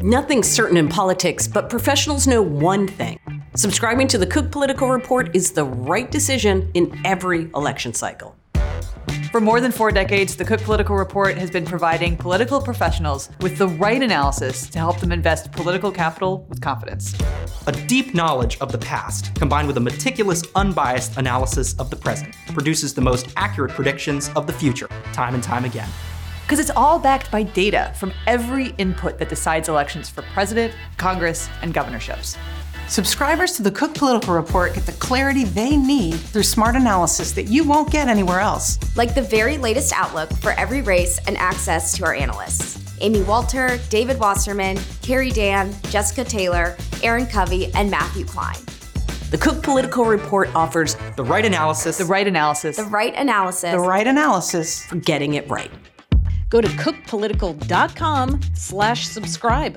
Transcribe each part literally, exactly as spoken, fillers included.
Nothing's certain in politics, but professionals know one thing. Subscribing to the Cook Political Report is the right decision in every election cycle. For more than four decades, the Cook Political Report has been providing political professionals with the right analysis to help them invest political capital with confidence. A deep knowledge of the past, combined with a meticulous, unbiased analysis of the present, produces the most accurate predictions of the future, time and time again. Because it's all backed by data from every input that decides elections for president, Congress, and governorships. Subscribers to the Cook Political Report get the clarity they need through smart analysis that you won't get anywhere else. Like the very latest outlook for every race and access to our analysts. Amy Walter, David Wasserman, Carrie Dan, Jessica Taylor, Aaron Covey, and Matthew Klein. The Cook Political Report offers the right analysis, the right analysis, the right analysis, the right analysis for getting it right. Go to cookpolitical.com slash subscribe.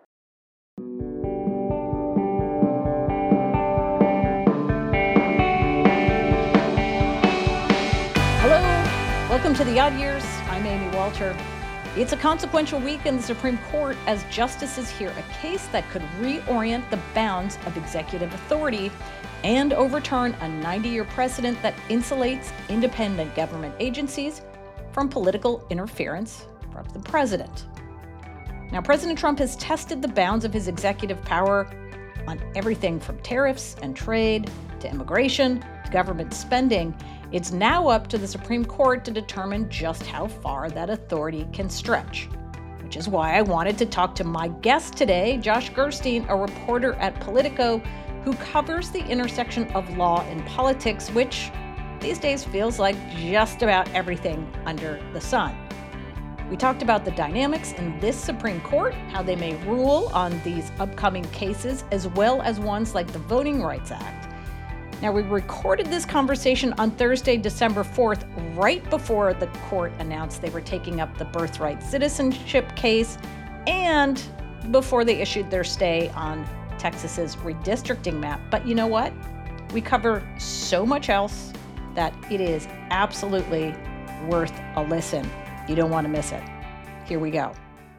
Hello, welcome to the Odd Years. I'm Amy Walter. It's a consequential week in the Supreme Court as justices hear a case that could reorient the bounds of executive authority and overturn a ninety-year precedent that insulates independent government agencies from political interference from the president. Now, President Trump has tested the bounds of his executive power on everything from tariffs and trade to immigration to government spending. It's now up to the Supreme Court to determine just how far that authority can stretch, which is why I wanted to talk to my guest today, Josh Gerstein, a reporter at Politico who covers the intersection of law and politics, which these days feels like just about everything under the sun. We talked about the dynamics in this Supreme Court, how they may rule on these upcoming cases, as well as ones like the Voting Rights Act. Now, we recorded this conversation on Thursday, December fourth, right before the court announced they were taking up the birthright citizenship case and before they issued their stay on Texas's redistricting map. But you know what? We cover so much else that it is absolutely worth a listen. You don't want to miss it. Here we go.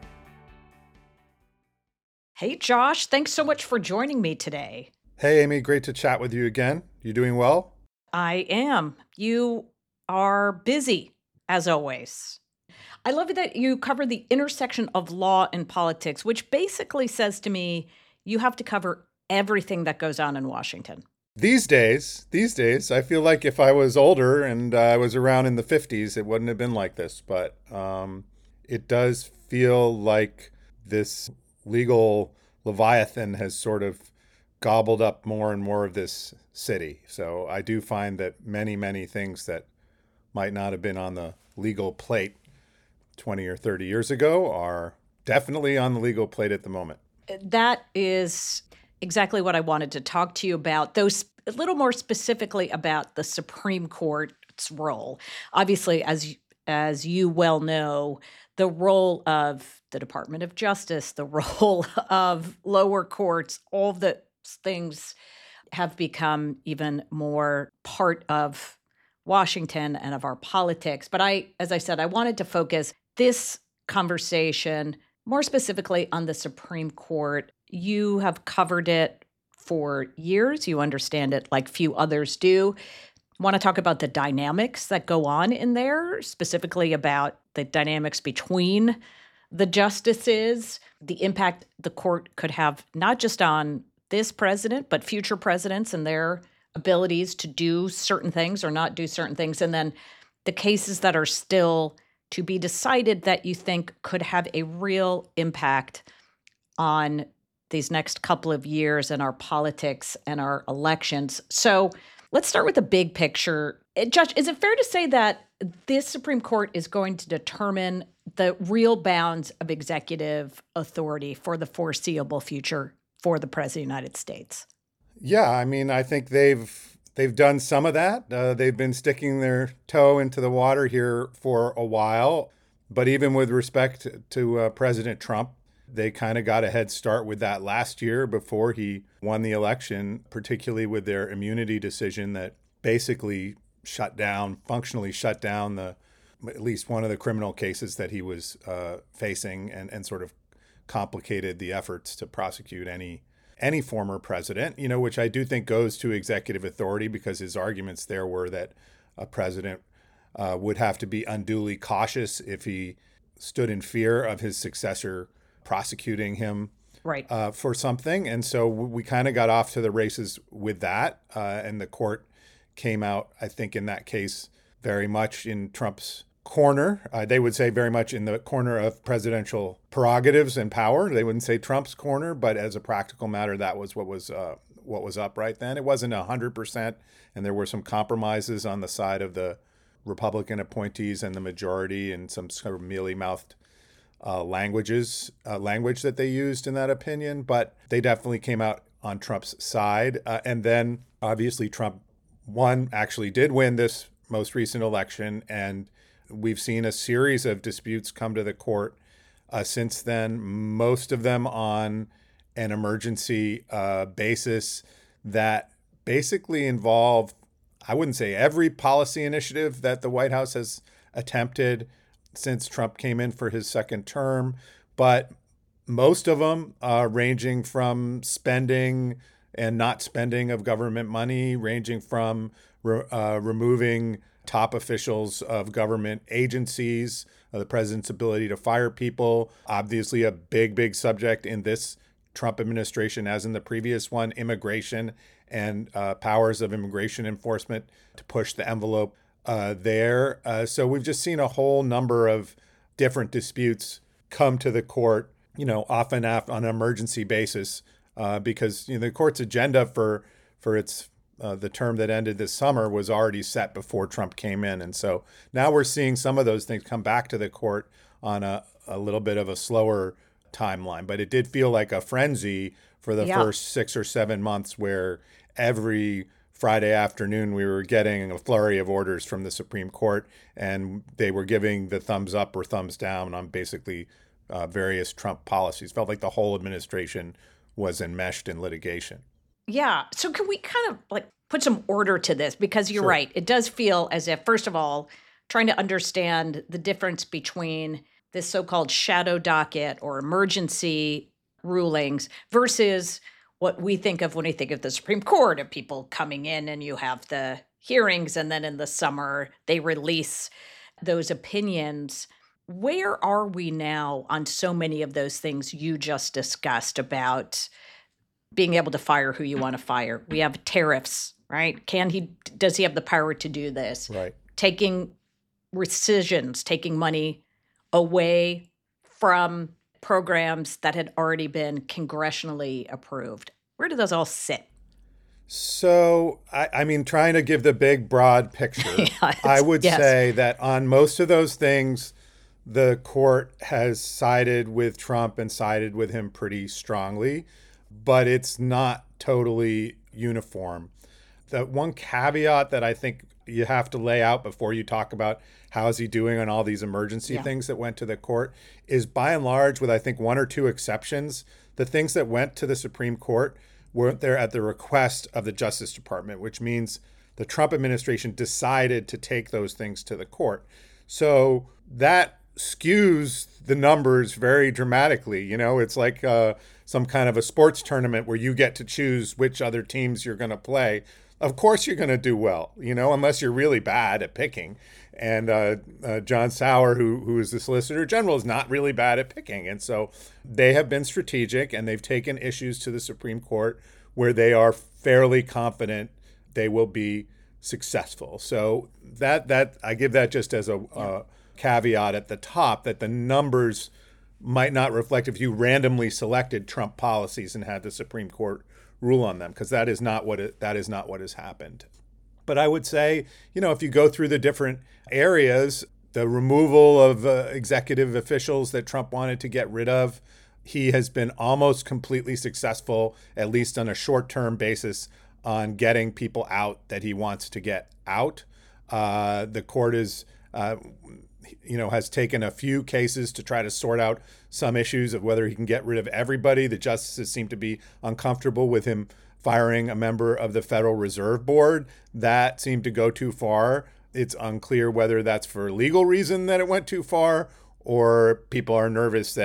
Hey, Josh, thanks so much for joining me today. Hey, Amy, great to chat with you again. You doing well? I am. You are busy, as always. I love that you cover the intersection of law and politics, which basically says to me, you have to cover everything that goes on in Washington. These days, these days, I feel like if I was older and I was around in the fifties, it wouldn't have been like this. But um, it does feel like this legal Leviathan has sort of gobbled up more and more of this city. So I do find that many, many things that might not have been on the legal plate twenty or thirty years ago are definitely on the legal plate at the moment. That is exactly what I wanted to talk to you about, though a little more specifically about the Supreme Court's role. Obviously, as as you well know, the role of the Department of Justice, the role of lower courts, all of the things have become even more part of Washington and of our politics. But I, as I said, I wanted to focus this conversation more specifically on the Supreme Court. You have covered it for years. You understand it like few others do. I want to talk about the dynamics that go on in there, specifically about the dynamics between the justices, the impact the court could have not just on this president, but future presidents and their abilities to do certain things or not do certain things. And then the cases that are still to be decided that you think could have a real impact on these next couple of years in our politics and our elections. So let's start with the big picture. Judge, is it fair to say that this Supreme Court is going to determine the real bounds of executive authority for the foreseeable future for the President of the United States? Yeah, I mean, I think they've they've done some of that. Uh, they've been sticking their toe into the water here for a while. But even with respect to uh, President Trump, they kind of got a head start with that last year before he won the election, particularly with their immunity decision that basically shut down, functionally shut down the at least one of the criminal cases that he was uh, facing and, and sort of complicated the efforts to prosecute any any former president, you know, which I do think goes to executive authority, because his arguments there were that a president uh, would have to be unduly cautious if he stood in fear of his successor prosecuting him Right. uh, for something. And so we kind of got off to the races with that. Uh, and the court came out, I think, in that case, very much in Trump's corner. Uh, they would say very much in the corner of presidential prerogatives and power. They wouldn't say Trump's corner, but as a practical matter, that was what was uh, what was up right then. It wasn't one hundred percent, and there were some compromises on the side of the Republican appointees and the majority, and some sort of mealy-mouthed uh, languages, uh, language that they used in that opinion. But they definitely came out on Trump's side. Uh, and then, obviously, Trump won, actually did win this most recent election, and we've seen a series of disputes come to the court uh, since then, most of them on an emergency uh, basis that basically involve, I wouldn't say every policy initiative that the White House has attempted since Trump came in for his second term, but most of them uh, ranging from spending and not spending of government money, ranging from re- uh, removing top officials of government agencies, uh, the president's ability to fire people. Obviously, a big, big subject in this Trump administration, as in the previous one, immigration and uh, powers of immigration enforcement to push the envelope uh, there. Uh, so we've just seen a whole number of different disputes come to the court, you know, often af- on an emergency basis, uh, because you know, the court's agenda for for its Uh, the term that ended this summer was already set before Trump came in. And so now we're seeing some of those things come back to the court on a, a little bit of a slower timeline. But it did feel like a frenzy for the Yeah. first six or seven months where every Friday afternoon we were getting a flurry of orders from the Supreme Court, and they were giving the thumbs up or thumbs down on basically uh, various Trump policies. Felt like the whole administration was enmeshed in litigation. Yeah. So can we kind of like put some order to this? Because you're Sure. right. It does feel as if, first of all, trying to understand the difference between this so-called shadow docket or emergency rulings versus what we think of when we think of the Supreme Court, of people coming in and you have the hearings, and then in the summer they release those opinions. Where are we now on so many of those things you just discussed about being able to fire who you want to fire? We have tariffs, right? Can he, does he have the power to do this? Right. Taking rescissions, taking money away from programs that had already been congressionally approved. Where do those all sit? So, I, I mean, trying to give the big, broad picture, Yes, I would yes. say that on most of those things, the court has sided with Trump and sided with him pretty strongly, but it's not totally uniform. The one caveat that I think you have to lay out before you talk about how is he doing on all these emergency Yeah. things that went to the court is, by and large, with I think one or two exceptions, the things that went to the Supreme Court weren't there at the request of the Justice Department, which means the Trump administration decided to take those things to the court. So that skews the numbers very dramatically. You know, it's like uh, some kind of a sports tournament where you get to choose which other teams you're going to play. Of course you're going to do well, you know, unless you're really bad at picking. And uh, uh, John Sauer, who who is the Solicitor General, is not really bad at picking. And so they have been strategic, and they've taken issues to the Supreme Court where they are fairly confident they will be successful. So that that I give that just as a uh, caveat at the top, that the numbers might not reflect if you randomly selected Trump policies and had the Supreme Court rule on them, because that is not what it, that is not what has happened. But I would say, you know, if you go through the different areas, the removal of uh, executive officials that Trump wanted to get rid of, he has been almost completely successful, at least on a short-term basis, on getting people out that he wants to get out. Uh, the court is, uh, you know, has taken a few cases to try to sort out some issues of whether he can get rid of everybody. The justices seem to be uncomfortable with him firing a member of the Federal Reserve Board. That seemed to go too far. It's unclear whether that's for legal reason that it went too far, or people are nervous that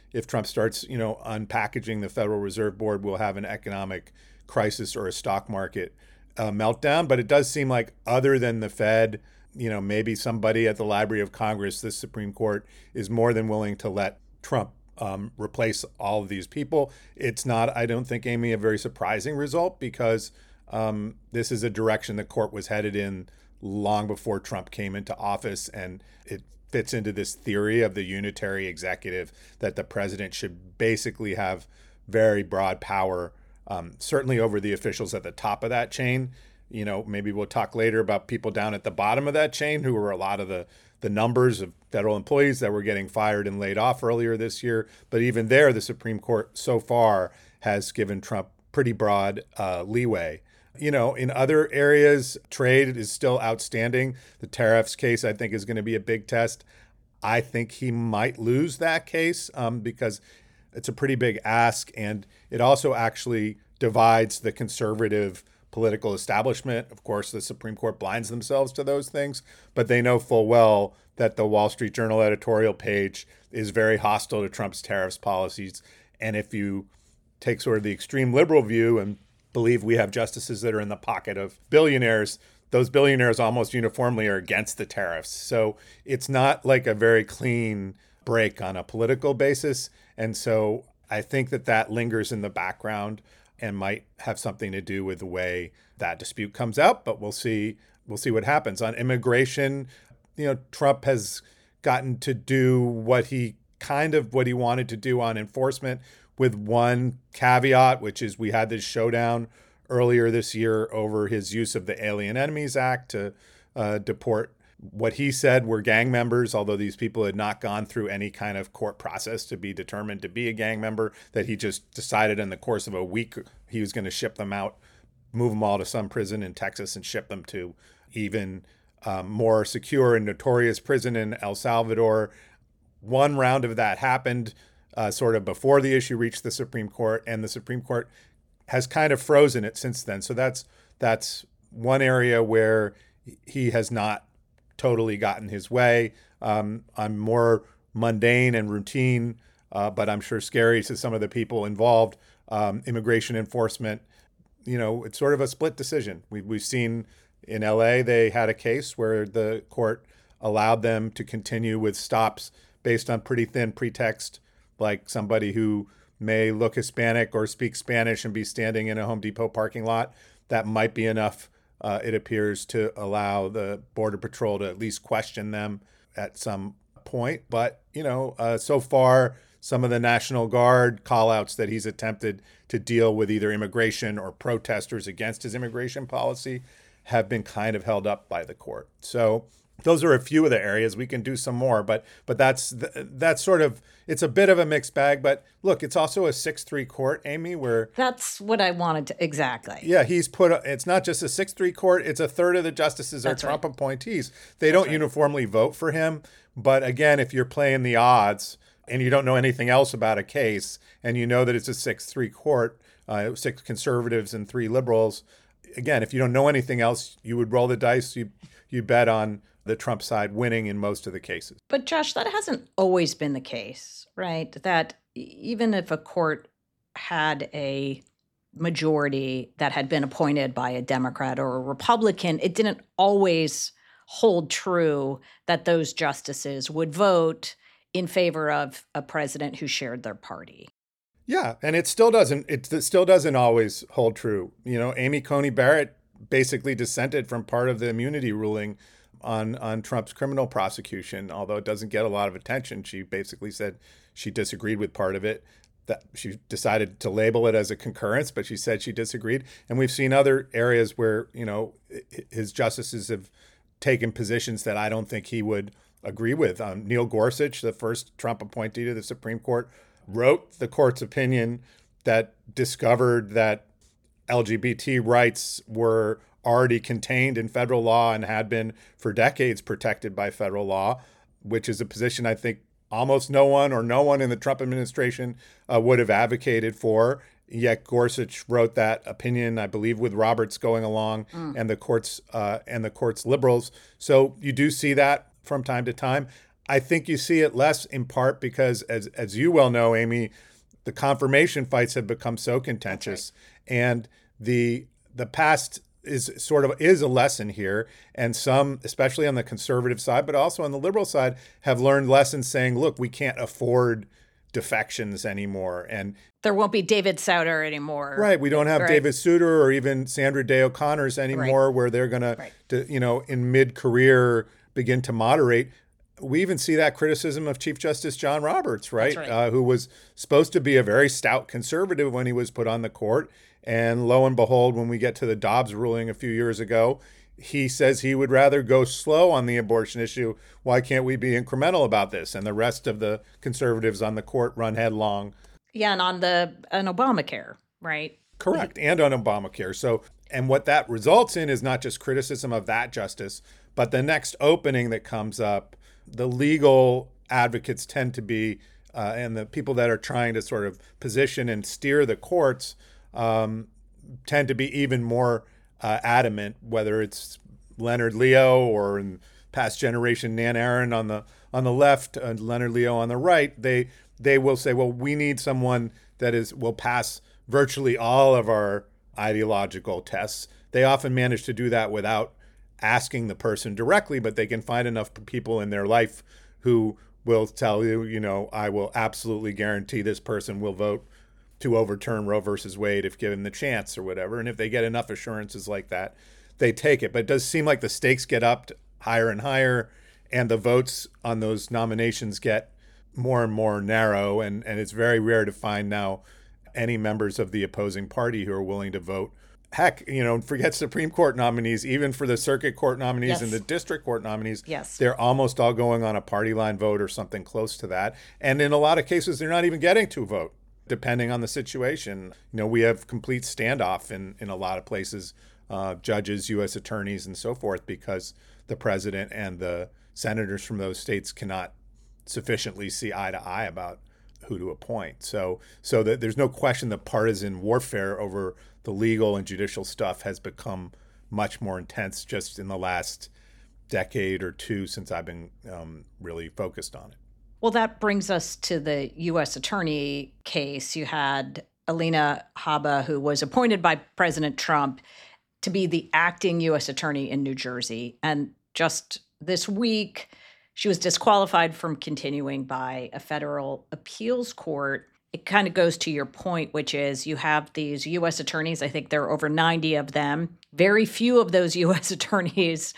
if Trump starts, you know, unpackaging the Federal Reserve Board, we'll have an economic crisis or a stock market uh, meltdown. But it does seem like other than the Fed, you know, maybe somebody at the Library of Congress, the Supreme Court, is more than willing to let Trump um, replace all of these people. It's not, I don't think, Amy, a very surprising result because um, this is a direction the court was headed in long before Trump came into office. And it fits into this theory of the unitary executive that the president should basically have very broad power, um, certainly over the officials at the top of that chain. You know, maybe we'll talk later about people down at the bottom of that chain who were a lot of the, the numbers of federal employees that were getting fired and laid off earlier this year. But even there, the Supreme Court so far has given Trump pretty broad uh, leeway. You know, in other areas, trade is still outstanding. The tariffs case, I think, is going to be a big test. I think he might lose that case um, because it's a pretty big ask. And it also actually divides the conservative political establishment. Of course, the Supreme Court blinds themselves to those things, but they know full well that the Wall Street Journal editorial page is very hostile to Trump's tariffs policies. And if you take sort of the extreme liberal view and believe we have justices that are in the pocket of billionaires, those billionaires almost uniformly are against the tariffs. So it's not like a very clean break on a political basis. And so I think that that lingers in the background and might have something to do with the way that dispute comes out. But we'll see. We'll see what happens on immigration. You know, Trump has gotten to do what he kind of what he wanted to do on enforcement, with one caveat, which is we had this showdown earlier this year over his use of the Alien Enemies Act to uh, deport what he said were gang members, although these people had not gone through any kind of court process to be determined to be a gang member, that he just decided in the course of a week he was going to ship them out, move them all to some prison in Texas and ship them to even um, more secure and notorious prison in El Salvador. One round of that happened Uh, sort of before the issue reached the Supreme Court, and the Supreme Court has kind of frozen it since then. So that's that's one area where he has not totally gotten his way um, on more mundane and routine, uh, but I'm sure scary to some of the people involved. Um, immigration enforcement, you know, it's sort of a split decision. We, we've seen in L A, they had a case where the court allowed them to continue with stops based on pretty thin pretext, like somebody who may look Hispanic or speak Spanish and be standing in a Home Depot parking lot. That might be enough, uh, it appears, to allow the Border Patrol to at least question them at some point. But, you know, uh, so far, some of the National Guard call-outs that he's attempted to deal with either immigration or protesters against his immigration policy have been kind of held up by the court. So those are a few of the areas. We can do some more, but but that's that's sort of, it's a bit of a mixed bag. But look, it's also a six three court, Amy, where That's what I wanted to, exactly. yeah, he's put, a, it's not just a six three court, it's a third of the justices are That's Trump right. appointees. They don't right. uniformly vote for him. But again, if you're playing the odds and you don't know anything else about a case, and you know that it's a six three court, uh, six conservatives and three liberals, again, if you don't know anything else, you would roll the dice, you you bet on the Trump side winning in most of the cases. But Josh, that hasn't always been the case, right? That even if a court had a majority that had been appointed by a Democrat or a Republican, it didn't always hold true that those justices would vote in favor of a president who shared their party. Yeah, and it still doesn't. It still doesn't always hold true. You know, Amy Coney Barrett basically dissented from part of the immunity ruling on on Trump's criminal prosecution, although it doesn't get a lot of attention. She basically said she disagreed with part of it. That she decided to label it as a concurrence, but she said she disagreed. And we've seen other areas where, you know, his justices have taken positions that I don't think he would agree with. Um, Neil Gorsuch, the first Trump appointee to the Supreme Court, wrote the court's opinion that discovered that L G B T rights were already contained in federal law and had been for decades protected by federal law, which is a position I think almost no one or no one in the Trump administration uh, would have advocated for. Yet Gorsuch wrote that opinion, I believe, with Roberts going along mm. and the courts uh, and the court's liberals. So you do see that from time to time. I think you see it less in part because, as as you well know, Amy, the confirmation fights have become so contentious, right. and the the past is sort of is a lesson here. And some, especially on the conservative side, but also on the liberal side, have learned lessons saying, look, we can't afford defections anymore. And there won't be David Souter anymore. Right. We don't have right. David Souter or even Sandra Day O'Connors anymore, right. where they're going right. to, you know, in mid-career begin to moderate. We even see that criticism of Chief Justice John Roberts, right? right. Uh, who was supposed to be a very stout conservative when he was put on the court. And lo and behold, when we get to the Dobbs ruling a few years ago, he says he would rather go slow on the abortion issue. Why can't we be incremental about this? And the rest of the conservatives on the court run headlong. Yeah, and on the on Obamacare, right? Correct, and on Obamacare. So, and what that results in is not just criticism of that justice, but the next opening that comes up, the legal advocates tend to be, uh, and the people that are trying to sort of position and steer the courts um, tend to be even more Uh, adamant, whether it's Leonard Leo or in past generation Nan Aaron on the on the left and Leonard Leo on the right, they they will say, well, we need someone that is will pass virtually all of our ideological tests. They often manage to do that without asking the person directly, but they can find enough people in their life who will tell you, you know, I will absolutely guarantee this person will vote to overturn Roe versus Wade if given the chance or whatever. And if they get enough assurances like that, they take it. But it does seem like the stakes get up higher and higher, and the votes on those nominations get more and more narrow. And, and it's very rare to find now any members of the opposing party who are willing to vote. Heck, you know, forget Supreme Court nominees, even for the circuit court nominees yes. and the district court nominees, yes. they're almost all going on a party line vote or something close to that. And in a lot of cases, they're not even getting to vote, depending on the situation. You know, we have complete standoff in, in a lot of places, uh, judges, U S attorneys, and so forth, because the president and the senators from those states cannot sufficiently see eye to eye about who to appoint. So so that there's no question the partisan warfare over the legal and judicial stuff has become much more intense just in the last decade or two since I've been um, really focused on it. Well, that brings us to the U S attorney case. You had Alina Habba, who was appointed by President Trump to be the acting U S attorney in New Jersey. And just this week, she was disqualified from continuing by a federal appeals court. It kind of goes to your point, which is you have these U S attorneys. I think there are over ninety of them. Very few of those U S attorneys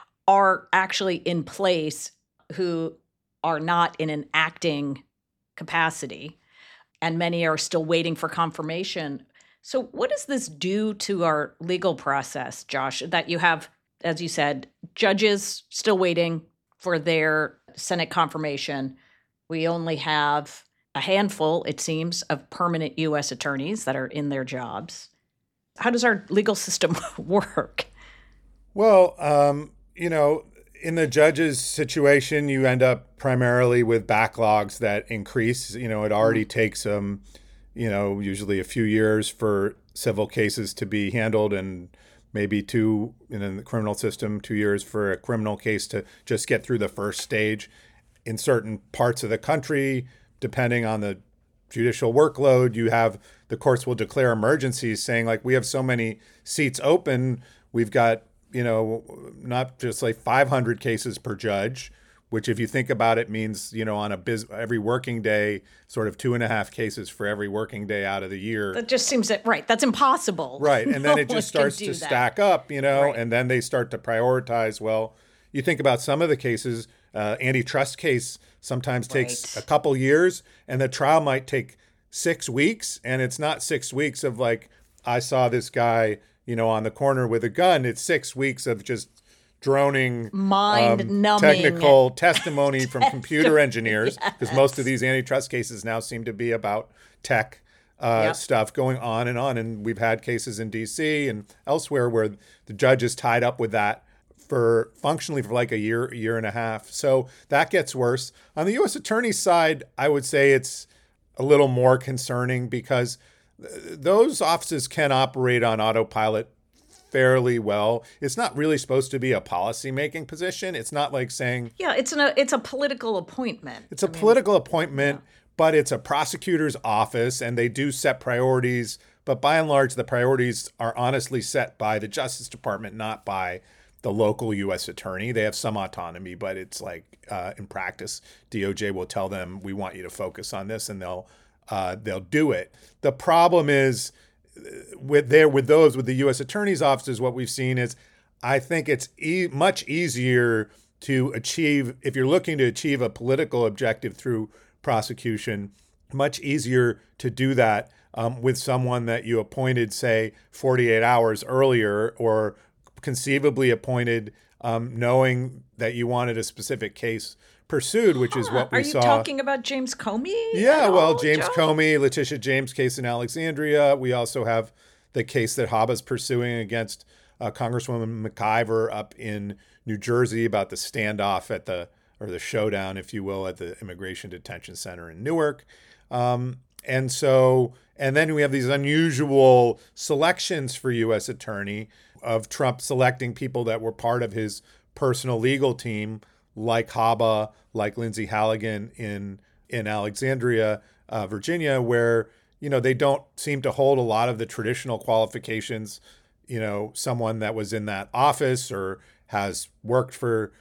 are actually in place who are not in an acting capacity, and many are still waiting for confirmation. So what does this do to our legal process, Josh, that you have, as you said, judges still waiting for their Senate confirmation? We only have a handful, it seems, of permanent U S attorneys that are in their jobs. How does our legal system work? Well, um, you know, in the judge's situation, you end up primarily with backlogs that increase. You know, it already mm-hmm. takes, um, you know, usually a few years for civil cases to be handled, and maybe two in the criminal system, two years for a criminal case to just get through the first stage. In certain parts of the country, depending on the judicial workload, you have the courts will declare emergencies saying, like, we have so many seats open, we've got, you know, not just like five hundred cases per judge, which if you think about it means, you know, on a biz- every working day, sort of two and a half cases for every working day out of the year. That just seems that, right, that's impossible. Right, and then no it just starts to that. stack up, you know, right. and then they start to prioritize. Well, you think about some of the cases, uh, antitrust case sometimes takes right. a couple years, and the trial might take six weeks, and it's not six weeks of like, I saw this guy, you know, on the corner with a gun. It's six weeks of just droning, mind-numbing um, technical testimony from computer engineers, because yes. most of these antitrust cases now seem to be about tech uh, yep. stuff going on and on. And we've had cases in D C and elsewhere where the judge is tied up with that for functionally for like a year, a year and a half. So that gets worse. On the U S attorney's side, I would say it's a little more concerning because th- those offices can operate on autopilot fairly well. It's not really supposed to be a policy-making position. It's not like saying... Yeah, it's, an, a, it's a political appointment. It's a I mean, political appointment, yeah. But it's a prosecutor's office, and they do set priorities. But by and large, the priorities are honestly set by the Justice Department, not by the local U S attorney. They have some autonomy, but it's like uh, in practice, D O J will tell them, we want you to focus on this, and they'll uh, they'll do it. The problem is with there with those with the U S attorney's offices, what we've seen is I think it's e- much easier to achieve, if you're looking to achieve a political objective through prosecution, much easier to do that um, with someone that you appointed, say, forty-eight hours earlier, or conceivably appointed um, knowing that you wanted a specific case pursued, which huh, is what we are you saw. Talking about James Comey? Yeah, well, all, James Joe? Comey, Letitia James case in Alexandria. We also have the case that Haba's pursuing against uh, Congresswoman McIver up in New Jersey about the standoff at the, or the showdown, if you will, at the Immigration Detention Center in Newark. Um, and so, and then we have these unusual selections for U S attorney of Trump selecting people that were part of his personal legal team, like Haba, like Lindsay Halligan in in Alexandria, uh, Virginia, where, you know, they don't seem to hold a lot of the traditional qualifications, you know, someone that was in that office or has worked for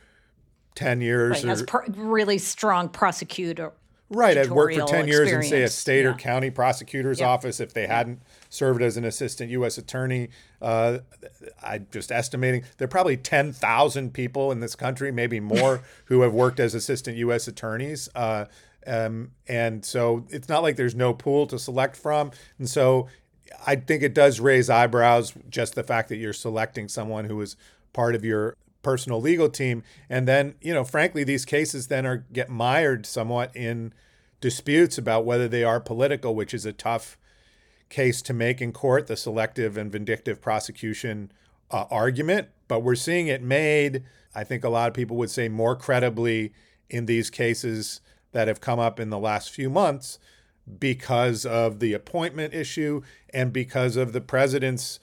ten years. Right, or, has pr- really strong prosecutor. Right, I'd worked for ten years in, say, a state yeah. or county prosecutor's yeah. office. If they hadn't served as an assistant U S attorney, uh, I'm just estimating there are probably ten thousand people in this country, maybe more, who have worked as assistant U S attorneys. Uh, um, and so it's not like there's no pool to select from. And so I think it does raise eyebrows, just the fact that you're selecting someone who is part of your personal legal team. And then, you know, frankly, these cases then are get mired somewhat in disputes about whether they are political, which is a tough case to make in court, the selective and vindictive prosecution uh, argument. But we're seeing it made, I think a lot of people would say, more credibly in these cases that have come up in the last few months because of the appointment issue and because of the president's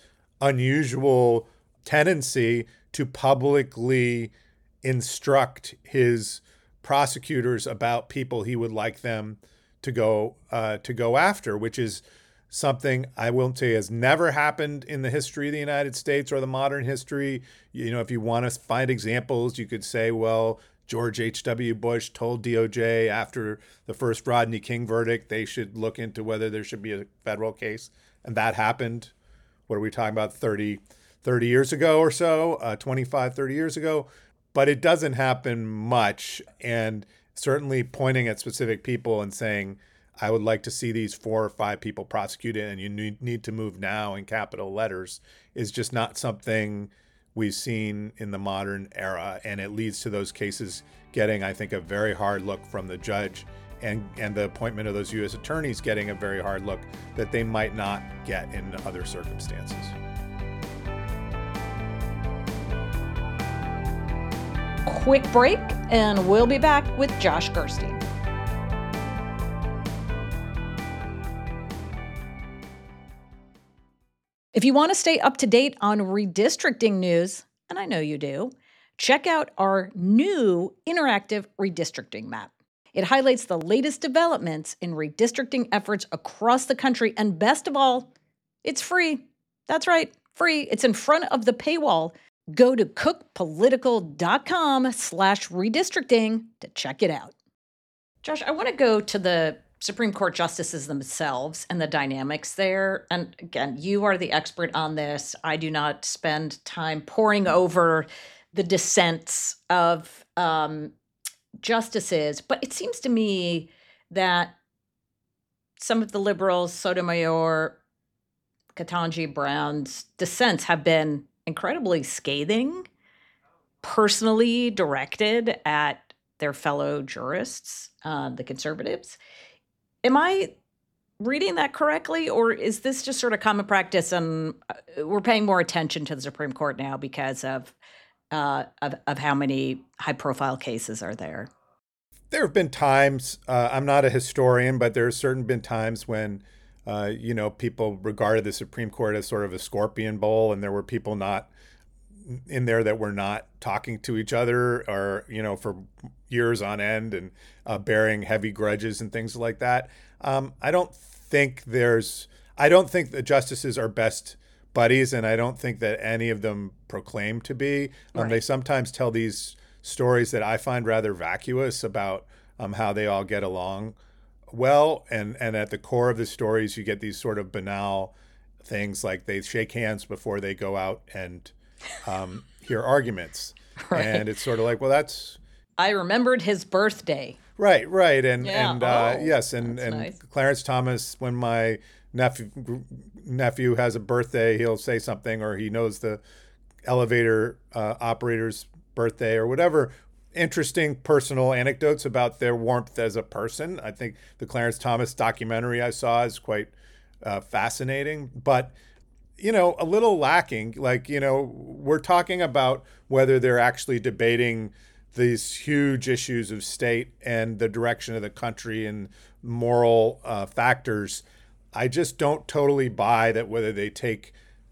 unusual tendency to publicly instruct his prosecutors about people he would like them to go uh, to go after, which is something I won't say has never happened in the history of the United States or the modern history. You know, if you want to find examples, you could say, well, George H W. Bush told D O J after the first Rodney King verdict, they should look into whether there should be a federal case. And that happened, what are we talking about, thirty, thirty years ago or so, uh, twenty-five, thirty years ago. But it doesn't happen much. And certainly pointing at specific people and saying, I would like to see these four or five people prosecuted and you need, need to move now in capital letters is just not something we've seen in the modern era. And it leads to those cases getting, I think, a very hard look from the judge and, and the appointment of those U S attorneys getting a very hard look that they might not get in other circumstances. Quick break, and we'll be back with Josh Gerstein. If you want to stay up to date on redistricting news, and I know you do, check out our new interactive redistricting map. It highlights the latest developments in redistricting efforts across the country, and best of all, it's free. That's right, free. It's in front of the paywall. Go to cookpolitical.com slash redistricting to check it out. Josh, I want to go to the Supreme Court justices themselves and the dynamics there. And again, you are the expert on this. I do not spend time poring over the dissents of um, justices, but it seems to me that some of the liberals, Sotomayor, Ketanji Brown's dissents have been incredibly scathing, personally directed at their fellow jurists, uh, the conservatives. Am I reading that correctly, or is this just sort of common practice and we're paying more attention to the Supreme Court now because of uh, of, of how many high-profile cases are there? There have been times, uh, I'm not a historian, but there have certainly been times when uh, you know, people regarded the Supreme Court as sort of a scorpion bowl, and there were people not in there that were not talking to each other or, you know, for years on end and uh, bearing heavy grudges and things like that. Um, I don't think there's, I don't think the justices are best buddies, and I don't think that any of them proclaim to be. Um, Right. They sometimes tell these stories that I find rather vacuous about um, how they all get along well. And, and at the core of the stories, you get these sort of banal things like they shake hands before they go out and um, hear arguments. Right. And it's sort of like, well, that's I remembered his birthday. right, right. And, Yeah. and uh, Oh, yes, and, that's and nice. Clarence Thomas, when my nephew, nephew has a birthday, he'll say something, or he knows the elevator uh, operator's birthday or whatever. Interesting personal anecdotes about their warmth as a person. I think the Clarence Thomas documentary I saw is quite uh, fascinating, but you know, a little lacking. Like, you know, we're talking about whether they're actually debating these huge issues of state and the direction of the country and moral uh, factors. I just don't totally buy that whether they take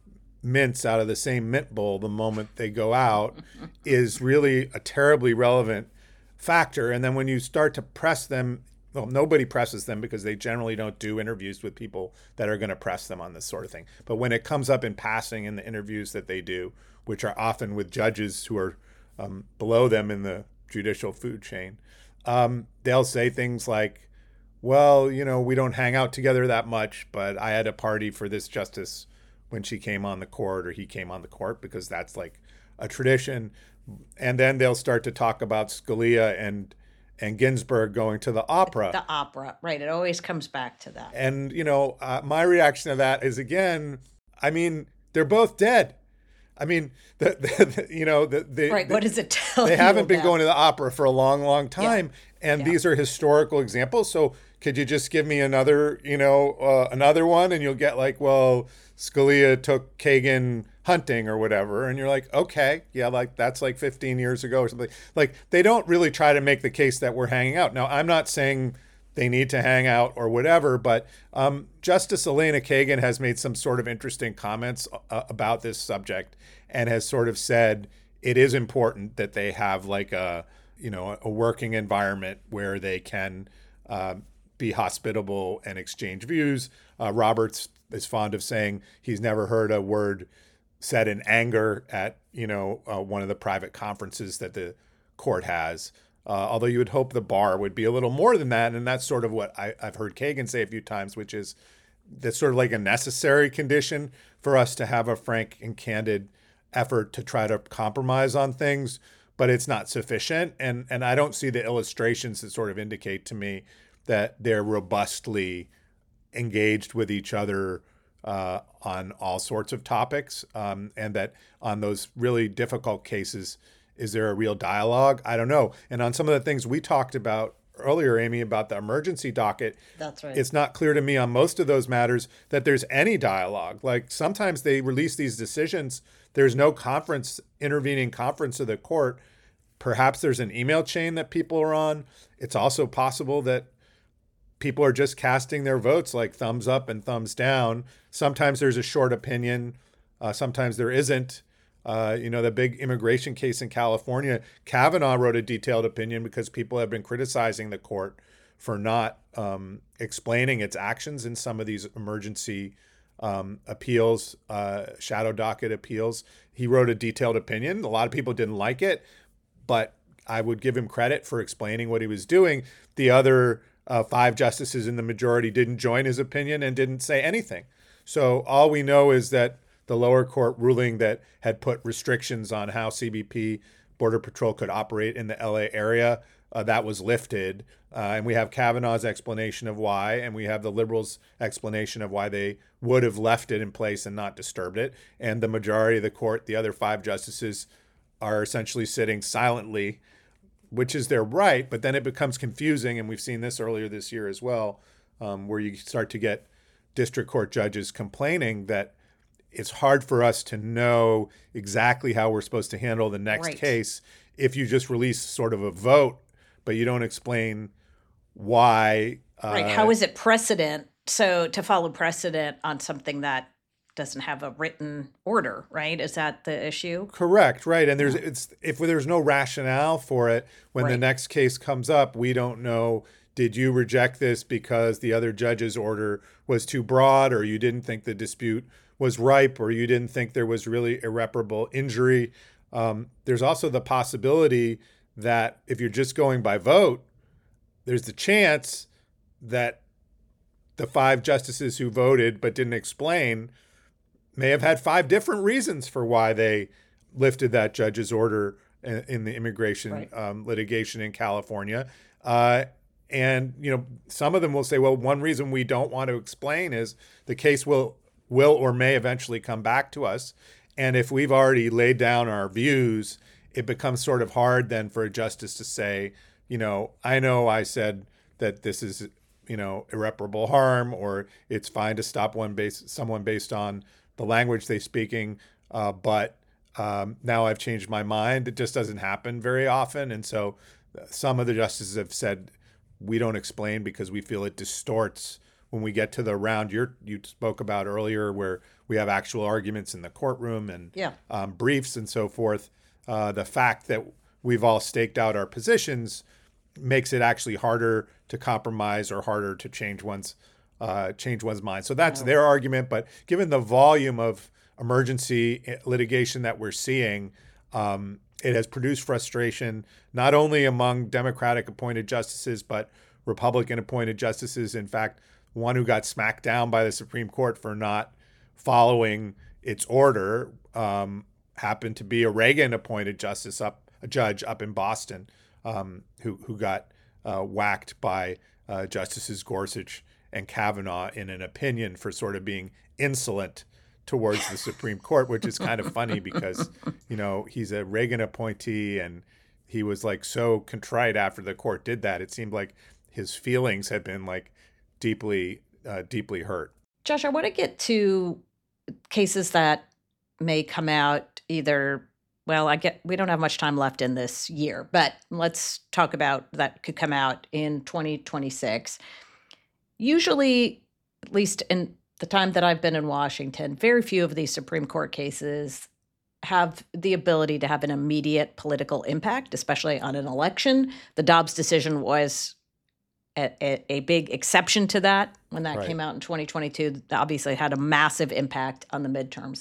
mints out of the same mint bowl the moment they go out is really a terribly relevant factor. And then when you start to press them, well, nobody presses them because they generally don't do interviews with people that are going to press them on this sort of thing. But when it comes up in passing in the interviews that they do, which are often with judges who are um, below them in the judicial food chain, um, they'll say things like, well, you know, we don't hang out together that much, but I had a party for this justice when she came on the court or he came on the court, because that's like a tradition. And then they'll start to talk about Scalia and and Ginsburg going to the opera. The opera, right. It always comes back to that. And, you know, uh, my reaction to that is, again, I mean, they're both dead. I mean, the, the, the you know, the, the, Right. the, What does it tell you they haven't been about- going to the opera for a long, long time. And Yeah. these are historical examples. So could you just give me another, you know, uh, another one, and you'll get like, well, Scalia took Kagan hunting or whatever. And you're like, okay, yeah, like that's like fifteen years ago or something. Like they don't really try to make the case that we're hanging out. Now, I'm not saying they need to hang out or whatever, but um, Justice Elena Kagan has made some sort of interesting comments uh, about this subject and has sort of said it is important that they have like a, you know, a working environment where they can uh, be hospitable and exchange views. Uh, Roberts is fond of saying he's never heard a word said in anger at, you know, uh, one of the private conferences that the court has. Uh, although you would hope the bar would be a little more than that. And that's sort of what I, I've heard Kagan say a few times, which is that's sort of like a necessary condition for us to have a frank and candid effort to try to compromise on things, but it's not sufficient. And and I don't see the illustrations that sort of indicate to me that they're robustly engaged with each other uh, on all sorts of topics, um, and that on those really difficult cases, is there a real dialogue? I don't know. And on some of the things we talked about earlier, Amy, about the emergency docket, That's right. it's not clear to me on most of those matters that there's any dialogue. Like sometimes they release these decisions, there's no conference, intervening conference of the court. Perhaps there's an email chain that people are on. It's also possible that people are just casting their votes like thumbs up and thumbs down. Sometimes there's a short opinion. Uh, sometimes there isn't. Uh, you know, the big immigration case in California, Kavanaugh wrote a detailed opinion because people have been criticizing the court for not um, explaining its actions in some of these emergency um, appeals, uh, shadow docket appeals. He wrote a detailed opinion. A lot of people didn't like it, but I would give him credit for explaining what he was doing. The other uh, five justices in the majority didn't join his opinion and didn't say anything. So all we know is that the lower court ruling that had put restrictions on how C B P Border Patrol could operate in the L A area, uh, that was lifted. Uh, and we have Kavanaugh's explanation of why, and we have the liberals' explanation of why they would have left it in place and not disturbed it. And the majority of the court, the other five justices, are essentially sitting silently, which is their right, but then it becomes confusing. And we've seen this earlier this year as well, um, where you start to get district court judges complaining that it's hard for us to know exactly how we're supposed to handle the next Right. case if you just release sort of a vote, but you don't explain why. Uh, Right. How is it precedent So to follow precedent on something that doesn't have a written order, right? Is that the issue? Correct, right. And there's it's if there's no rationale for it, when the Right. next case comes up, we don't know, did you reject this because the other judge's order was too broad, or you didn't think the dispute was ripe, or you didn't think there was really irreparable injury. Um, there's also the possibility that if you're just going by vote, there's the chance that the five justices who voted but didn't explain may have had five different reasons for why they lifted that judge's order in, in the immigration Right. um, litigation in California. Uh, and, you know, some of them will say, well, one reason we don't want to explain is the case will will or may eventually come back to us. And if we've already laid down our views, it becomes sort of hard then for a justice to say, you know, I know I said that this is, you know, irreparable harm, or it's fine to stop one base someone based on the language they speaking, uh, but um, now I've changed my mind. It just doesn't happen very often. And so some of the justices have said, we don't explain because we feel it distorts when we get to the round you're, you spoke about earlier, where we have actual arguments in the courtroom and Yeah. um, briefs and so forth. Uh, the fact that we've all staked out our positions makes it actually harder to compromise or harder to change one's uh, change one's mind. So that's their argument. But given the volume of emergency litigation that we're seeing, um, it has produced frustration not only among Democratic appointed justices, but Republican appointed justices. In fact, one who got smacked down by the Supreme Court for not following its order um, happened to be a Reagan appointed justice up, a judge up in Boston, um, who who got uh, whacked by uh, Justices Gorsuch and Kavanaugh in an opinion for sort of being insolent towards the Supreme Court, which is kind of funny because, you know, he's a Reagan appointee and he was like so contrite after the court did that. It seemed like his feelings had been like deeply, uh, deeply hurt. Josh, I want to get to cases that may come out either, well, I get, we don't have much time left in this year, but let's talk about that could come out in twenty twenty-six. Usually, at least in the time that I've been in Washington, very few of these Supreme Court cases have the ability to have an immediate political impact, especially on an election. The Dobbs decision was a, a, a big exception to that when that Right. came out in twenty twenty-two. That obviously had a massive impact on the midterms.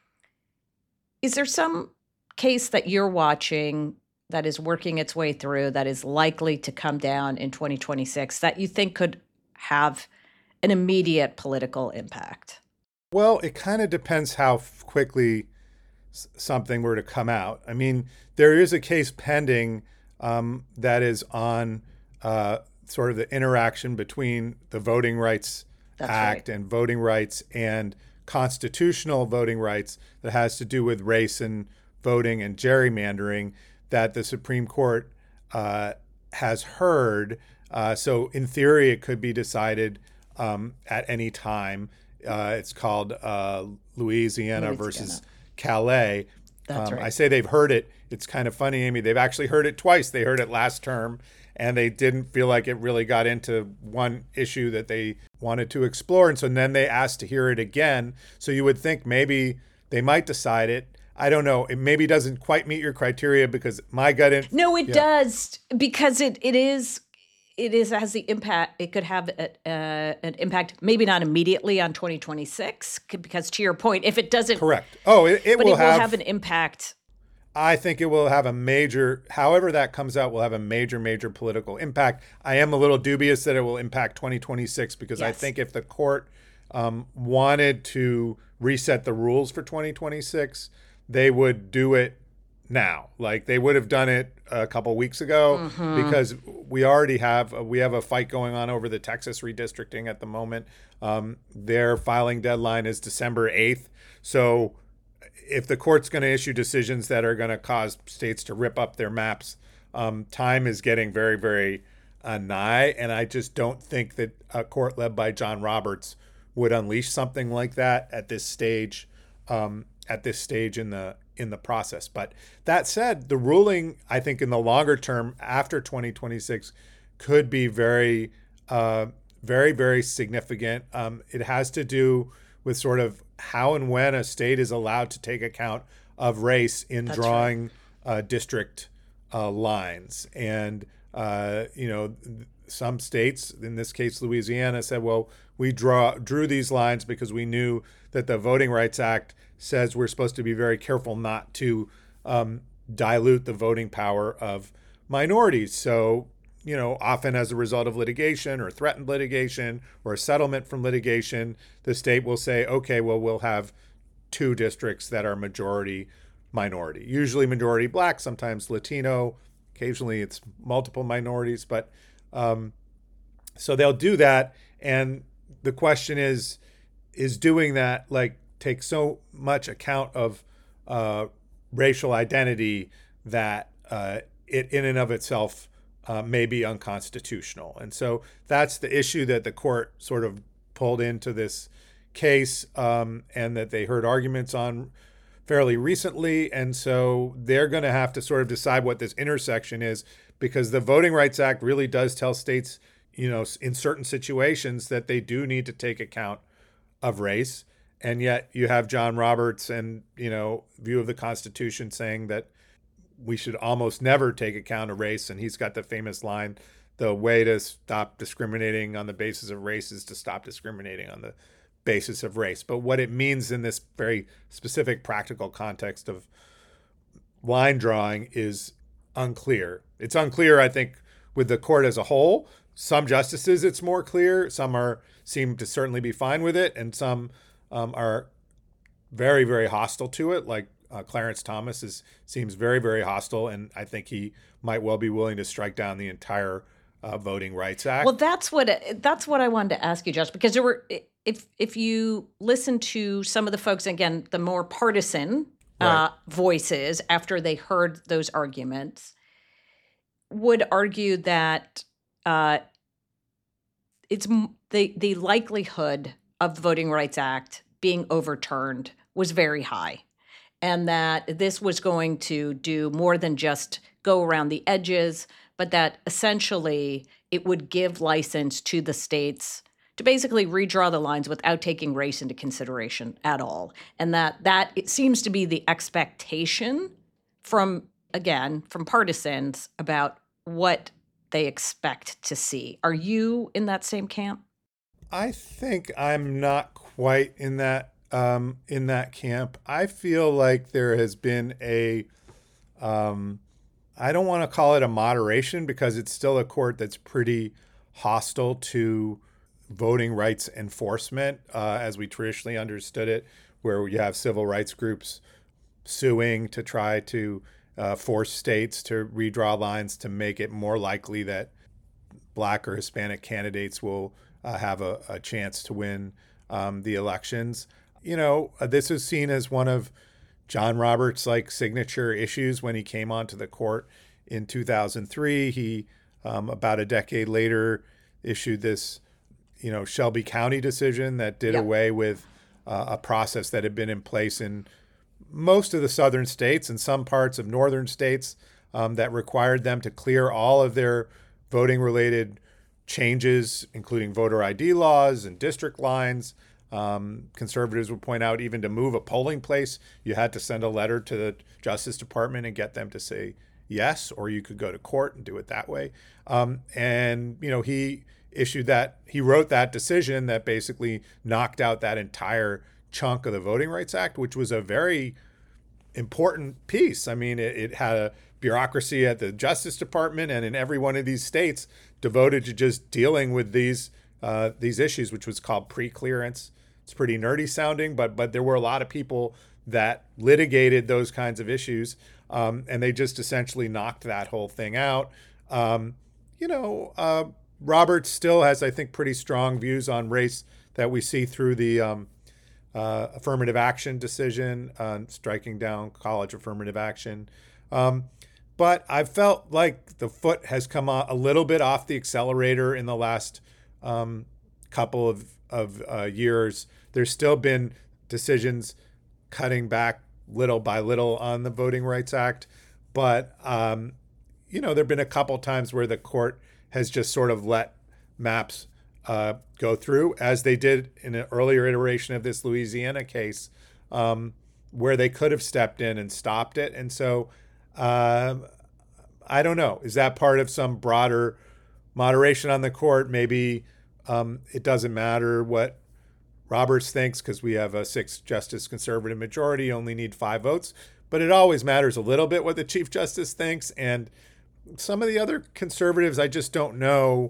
Is there some case that you're watching that is working its way through that is likely to come down in twenty twenty-six that you think could have an immediate political impact? Well, it kind of depends how f- quickly s- something were to come out. I mean, there is a case pending um, that is on uh, sort of the interaction between the Voting Rights That's Act right. and voting rights and constitutional voting rights that has to do with race and voting and gerrymandering that the Supreme Court uh, has heard. Uh, so in theory, it could be decided um, at any time. Uh, it's called uh, Louisiana, Louisiana. versus Calais. That's Um, right. I say they've heard it. It's kind of funny, Amy. They've actually heard it twice. They heard it last term, and they didn't feel like it really got into one issue that they wanted to explore. And so then they asked to hear it again. So you would think maybe they might decide it. I don't know. It maybe doesn't quite meet your criteria because my gut in No, it Yeah. does, because it it is it is has the impact. It could have a, uh, an impact, maybe not immediately on twenty twenty-six, c- because to your point, if it doesn't, correct. Oh, it, it but will it will have, have an impact. I think it will have a major, however that comes out, will have a major, major political impact. I am a little dubious that it will impact twenty twenty-six because I Yes. think if the court um, wanted to reset the rules for twenty twenty-six, they would do it now. Like they would have done it a couple weeks ago Mm-hmm. because we already have, we have a fight going on over the Texas redistricting at the moment. Um, their filing deadline is December eighth. So if the court's going to issue decisions that are going to cause states to rip up their maps, um, time is getting very, very uh, nigh. And I just don't think that a court led by John Roberts would unleash something like that at this stage, um, at this stage in the in the process. But that said, the ruling, I think, in the longer term after twenty twenty-six, could be very, uh, very, very significant. Um, it has to do with sort of how and when a state is allowed to take account of race in That's drawing right. uh, district uh, lines. And, uh, you know, some states, in this case, Louisiana, said, well, we draw drew these lines because we knew that the Voting Rights Act says we're supposed to be very careful not to um, dilute the voting power of minorities. So, you know, often as a result of litigation or threatened litigation or a settlement from litigation, the state will say, okay, well, we'll have two districts that are majority minority, usually majority Black, sometimes Latino, occasionally it's multiple minorities. But um, so they'll do that. And the question is, is doing that like take so much account of uh, racial identity that uh, it in and of itself uh, may be unconstitutional? And so that's the issue that the court sort of pulled into this case, um, and that they heard arguments on fairly recently. And so they're going to have to sort of decide what this intersection is, because the Voting Rights Act really does tell states, you know, in certain situations that they do need to take account of race. And yet you have John Roberts and, you know, view of the Constitution saying that we should almost never take account of race. And he's got the famous line, the way to stop discriminating on the basis of race is to stop discriminating on the basis of race. But what it means in this very specific practical context of line drawing is unclear. It's unclear, I think, with the court as a whole. Some justices, it's more clear. Some are seem to certainly be fine with it, and some um, are very, very hostile to it. Like uh, Clarence Thomas is seems very, very hostile, and I think he might well be willing to strike down the entire uh, Voting Rights Act. Well, that's what that's what I wanted to ask you, Josh, because there were, if if you listen to some of the folks, again, the more partisan uh, Right. voices after they heard those arguments, would argue that uh, it's m- the the likelihood of the Voting Rights Act being overturned was very high, and that this was going to do more than just go around the edges, but that essentially it would give license to the states to basically redraw the lines without taking race into consideration at all. And that that it seems to be the expectation from, again, from partisans about what they expect to see. Are you in that same camp? I think I'm not quite in that um, in that camp. I feel like there has been a, um, I don't want to call it a moderation, because it's still a court that's pretty hostile to voting rights enforcement uh, as we traditionally understood it, where you have civil rights groups suing to try to uh, force states to redraw lines to make it more likely that Black or Hispanic candidates will uh, have a, a chance to win um, the elections. You know, uh, this is seen as one of John Roberts' like signature issues when he came onto the court in two thousand three. He, um, about a decade later, issued this, you know, Shelby County decision that did Yep. away with uh, a process that had been in place in most of the southern states and some parts of northern states um, that required them to clear all of their voting-related changes, including voter I D laws and district lines. Um, conservatives would point out even to move a polling place, you had to send a letter to the Justice Department and get them to say yes, or you could go to court and do it that way. Um, and, you know, he issued that, he wrote that decision that basically knocked out that entire chunk of the Voting Rights Act, which was a very important piece. I mean, it, it had a bureaucracy at the Justice Department and in every one of these states devoted to just dealing with these uh, these issues, which was called pre-clearance. It's pretty nerdy sounding, but but there were a lot of people that litigated those kinds of issues, um, and they just essentially knocked that whole thing out. Um, you know, uh, Roberts still has, I think, pretty strong views on race that we see through the um, uh, affirmative action decision, uh, striking down college affirmative action. Um, but I felt like the foot has come a little bit off the accelerator in the last um, couple of, of uh, years. There's still been decisions cutting back little by little on the Voting Rights Act. But, um, you know, there have been a couple times where the court has just sort of let maps uh, go through, as they did in an earlier iteration of this Louisiana case, um, where they could have stepped in and stopped it. And so um, I don't know. Is that part of some broader moderation on the court? Maybe um, it doesn't matter what Roberts thinks because we have a six justice conservative majority, you only need five votes. But it always matters a little bit what the Chief Justice thinks. And some of the other conservatives, I just don't know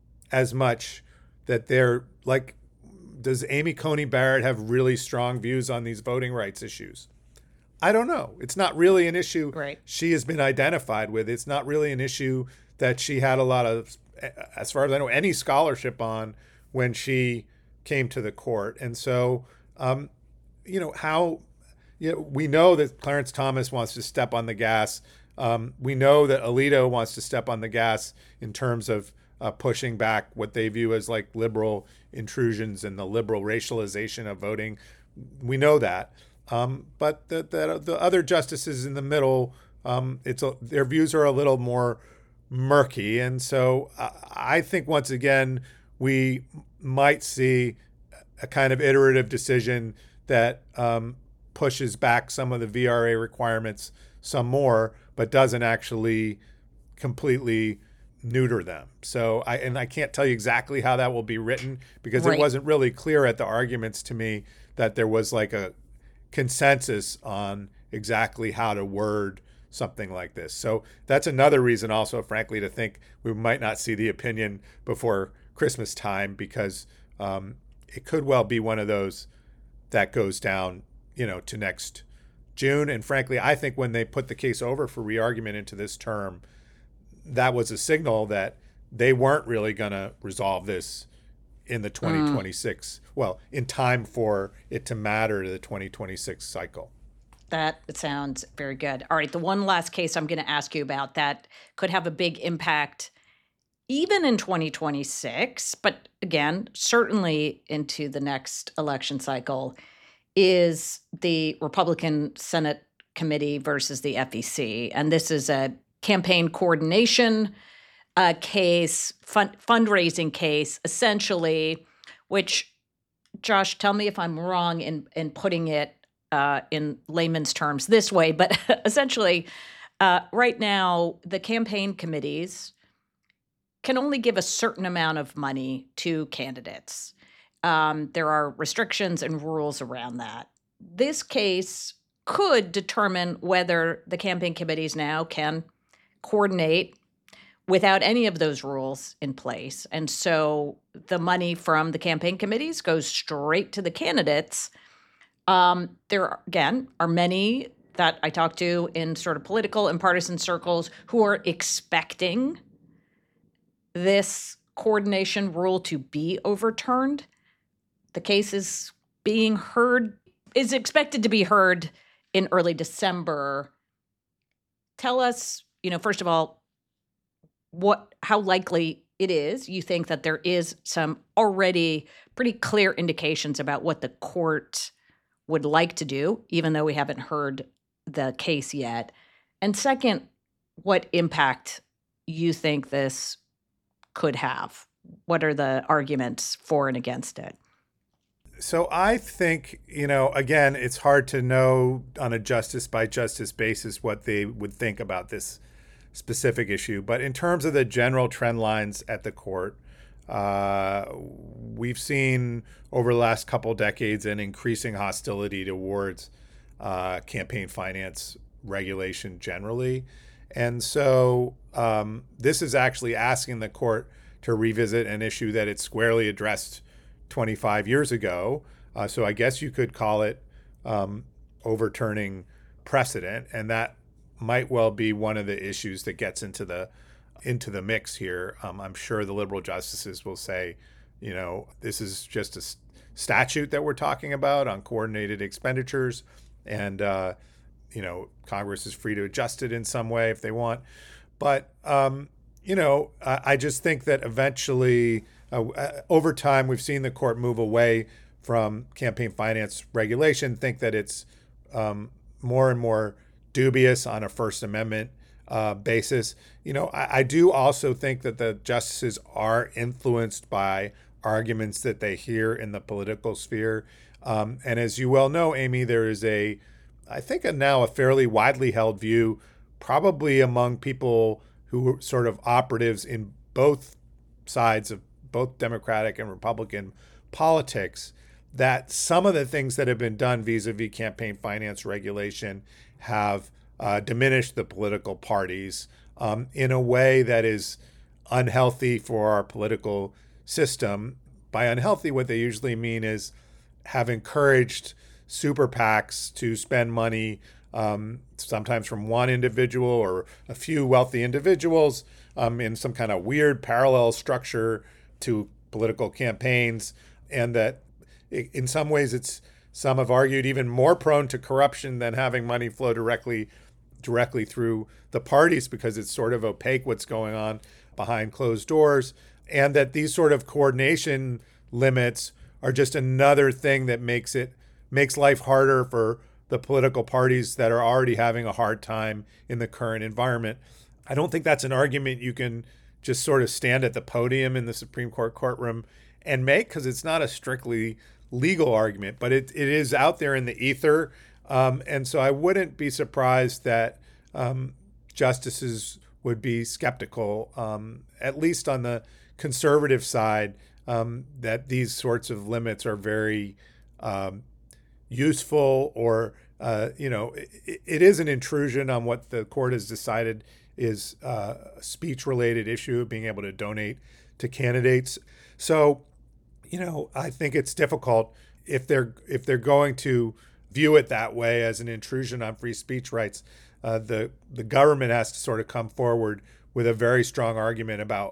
as much that they're like, does Amy Coney Barrett have really strong views on these voting rights issues? I don't know. It's not really an issue Right. she has been identified with. It's not really an issue that she had a lot of, as far as I know, any scholarship on when she came to the court. And so, um, you know, how, you know, we know that Clarence Thomas wants to step on the gas. Um, we know that Alito wants to step on the gas in terms of uh, pushing back what they view as like liberal intrusions and the liberal racialization of voting. We know that. Um, but the, the the other justices in the middle, um, it's a, their views are a little more murky. And so I, I think once again, we might see a kind of iterative decision that um, pushes back some of the V R A requirements some more, but doesn't actually completely neuter them. So I and I can't tell you exactly how that will be written because Right. it wasn't really clear at the arguments to me that there was like a consensus on exactly how to word something like this. So that's another reason also, frankly, to think we might not see the opinion before Christmas time because um, it could well be one of those that goes down, you know, to next June. And frankly, I think when they put the case over for re-argument into this term, that was a signal that they weren't really going to resolve this in the twenty twenty-six, mm. well, in time for it to matter to the twenty twenty-six cycle. That sounds very good. All right, the one last case I'm going to ask you about that could have a big impact even in twenty twenty-six, but again, certainly into the next election cycle, is the Republican Senate Committee versus the F E C. And this is a campaign coordination uh, case, fund, fundraising case, essentially, which, Josh, tell me if I'm wrong in, in putting it uh, in layman's terms this way, but essentially, uh, right now, the campaign committees can only give a certain amount of money to candidates. Um, there are restrictions and rules around that. This case could determine whether the campaign committees now can coordinate without any of those rules in place. And so the money from the campaign committees goes straight to the candidates. Um, there, again, are many that I talk to in sort of political and partisan circles who are expecting this coordination rule to be overturned. The case is being heard, is expected to be heard in early December. Tell us, you know, first of all, what, how likely it is you think that there is some already pretty clear indications about what the court would like to do, even though we haven't heard the case yet. And second, what impact you think this could have? What are the arguments for and against it? So I think, you know, again, it's hard to know on a justice by justice basis what they would think about this specific issue. But in terms of the general trend lines at the court, uh, we've seen over the last couple decades an increasing hostility towards uh, campaign finance regulation generally. And so um, this is actually asking the court to revisit an issue that it squarely addressed twenty-five years ago. Uh, so I guess you could call it um, overturning precedent. And that might well be one of the issues that gets into the into the mix here. Um, I'm sure the liberal justices will say, you know, this is just a st- statute that we're talking about on coordinated expenditures. And, uh, you know, Congress is free to adjust it in some way if they want. But, um, you know, I, I just think that eventually, uh, over time, we've seen the court move away from campaign finance regulation, think that it's um, more and more dubious on a First Amendment uh, basis. You know, I, I do also think that the justices are influenced by arguments that they hear in the political sphere. Um, and as you well know, Amy, there is a, I think a now a fairly widely held view, probably among people who are sort of operatives in both sides of both Democratic and Republican politics, that some of the things that have been done vis-a-vis campaign finance regulation have uh, diminished the political parties um, in a way that is unhealthy for our political system. By unhealthy, what they usually mean is have encouraged super PACs to spend money, um, sometimes from one individual or a few wealthy individuals, um, in some kind of weird parallel structure to political campaigns. And that in some ways, it's, some have argued, even more prone to corruption than having money flow directly directly through the parties, because it's sort of opaque what's going on behind closed doors. And that these sort of coordination limits are just another thing that makes it makes life harder for the political parties that are already having a hard time in the current environment. I don't think that's an argument you can just sort of stand at the podium in the Supreme Court courtroom and make, because it's not a strictly legal argument, but it, it is out there in the ether. Um, and so I wouldn't be surprised that um, justices would be skeptical, um, at least on the conservative side, um, that these sorts of limits are very um, useful, or, uh, you know, it, it is an intrusion on what the court has decided is uh, a speech-related issue, being able to donate to candidates. So, you know, I think it's difficult if they're if they're going to view it that way as an intrusion on free speech rights. Uh, the the government has to sort of come forward with a very strong argument about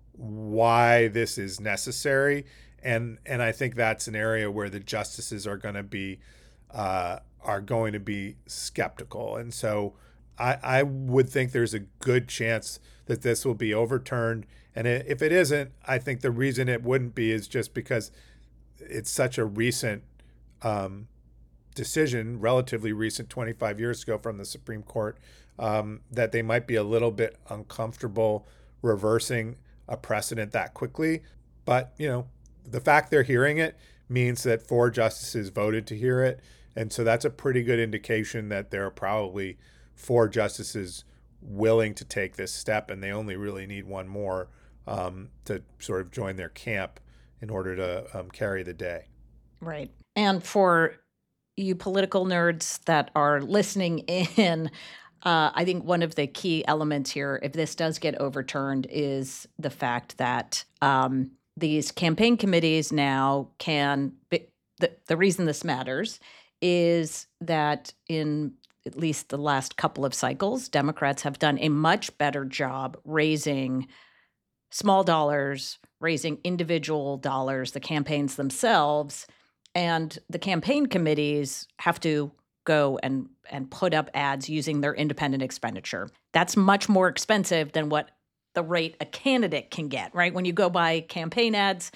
why this is necessary, and and I think that's an area where the justices are going to be uh, are going to be skeptical, and so I, I would think there's a good chance that this will be overturned. And if it isn't, I think the reason it wouldn't be is just because it's such a recent um, decision, relatively recent, twenty-five years ago from the Supreme Court, um, that they might be a little bit uncomfortable reversing a precedent that quickly. But, you know, the fact they're hearing it means that four justices voted to hear it. And so that's a pretty good indication that there are probably four justices willing to take this step, and they only really need one more um, to sort of join their camp in order to um, carry the day. Right. And for you political nerds that are listening in, uh, I think one of the key elements here, if this does get overturned, is the fact that um, these campaign committees now can, be, the, the reason this matters is that in at least the last couple of cycles, Democrats have done a much better job raising small dollars, raising individual dollars, the campaigns themselves, and the campaign committees have to go and, and put up ads using their independent expenditure. That's much more expensive than what the rate a candidate can get, right? When you go buy campaign ads,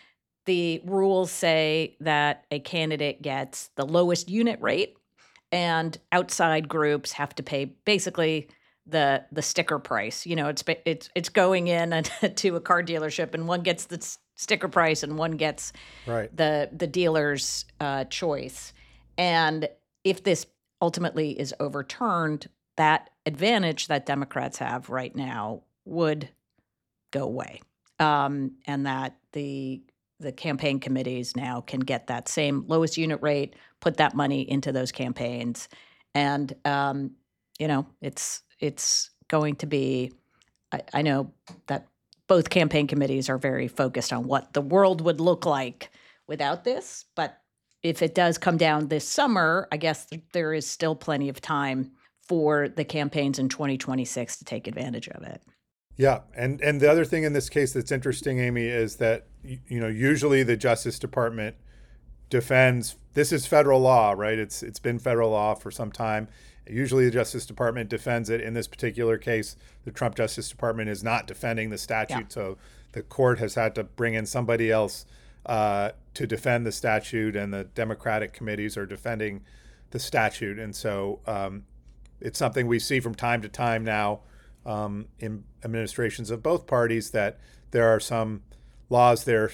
the rules say that a candidate gets the lowest unit rate, and outside groups have to pay basically the the sticker price. You know, it's it's it's going in to a car dealership, and one gets the sticker price, and one gets right. the the dealer's uh, choice. And if this ultimately is overturned, that advantage that Democrats have right now would go away, um, and that the the campaign committees now can get that same lowest unit rate, put that money into those campaigns. And, um, you know, it's it's going to be, I, I know that both campaign committees are very focused on what the world would look like without this. But if it does come down this summer, I guess th- there is still plenty of time for the campaigns in twenty twenty-six to take advantage of it. Yeah, and and the other thing in this case that's interesting, Amy, is that you know usually the Justice Department defends. This is federal law, right? It's it's been federal law for some time. Usually the Justice Department defends it. In this particular case, the Trump Justice Department is not defending the statute, yeah. So the court has had to bring in somebody else uh, to defend the statute, and the Democratic committees are defending the statute, and so um, it's something we see from time to time now. Um, in administrations of both parties, that there are some laws they're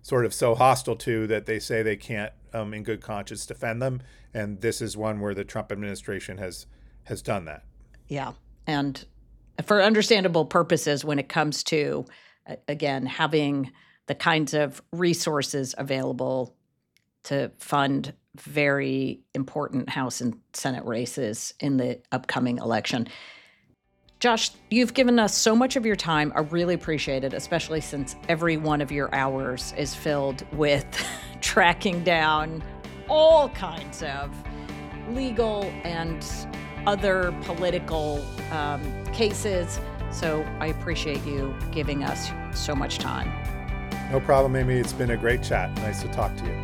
sort of so hostile to that they say they can't, um, in good conscience, defend them. And this is one where the Trump administration has has done that. Yeah. And for understandable purposes when it comes to, again, having the kinds of resources available to fund very important House and Senate races in the upcoming election. Josh, you've given us so much of your time. I really appreciate it, especially since every one of your hours is filled with tracking down all kinds of legal and other political um, cases. So I appreciate you giving us so much time. No problem, Amy. It's been a great chat. Nice to talk to you.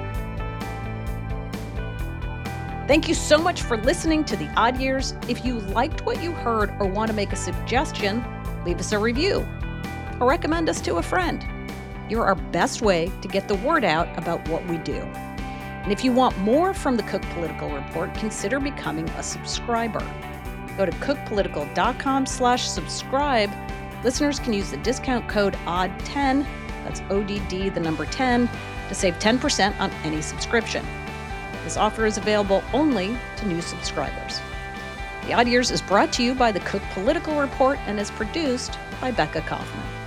Thank you so much for listening to The Odd Years. If you liked what you heard or want to make a suggestion, leave us a review or recommend us to a friend. You're our best way to get the word out about what we do. And if you want more from the Cook Political Report, consider becoming a subscriber. Go to cookpolitical.com slash subscribe. Listeners can use the discount code O D D ten, that's O D D, the number ten, to save ten percent on any subscription. This offer is available only to new subscribers. The Odd Years is brought to you by the Cook Political Report and is produced by Becca Kaufman.